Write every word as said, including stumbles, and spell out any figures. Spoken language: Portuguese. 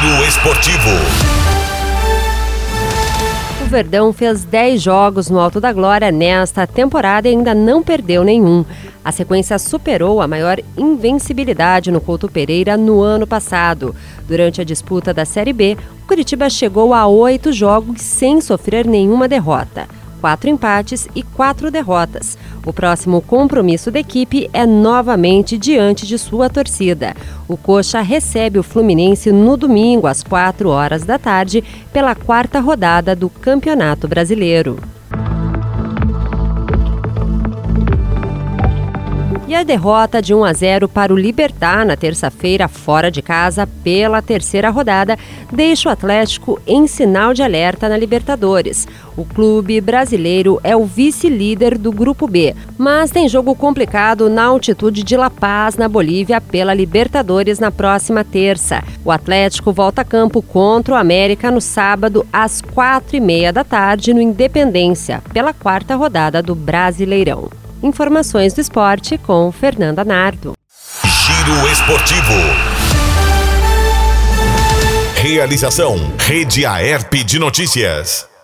Giro Esportivo. O Verdão fez dez jogos no Alto da Glória nesta temporada e ainda não perdeu nenhum. A sequência superou a maior invencibilidade no Couto Pereira no ano passado. Durante a disputa da Série B, o Curitiba chegou a oito jogos sem sofrer nenhuma derrota. Quatro empates e quatro derrotas. O próximo compromisso da equipe é novamente diante de sua torcida. O Coxa recebe o Fluminense no domingo, às quatro horas da tarde, pela quarta rodada do Campeonato Brasileiro. E a derrota de um a zero para o Libertad na terça-feira, fora de casa, pela terceira rodada, deixa o Atlético em sinal de alerta na Libertadores. O clube brasileiro é o vice-líder do Grupo B, mas tem jogo complicado na altitude de La Paz, na Bolívia, pela Libertadores na próxima terça. O Atlético volta a campo contra o América no sábado, às quatro e meia da tarde, no Independência, pela quarta rodada do Brasileirão. Informações do esporte com Fernanda Nardo. Giro Esportivo. Realização: Rede Aerp de Notícias.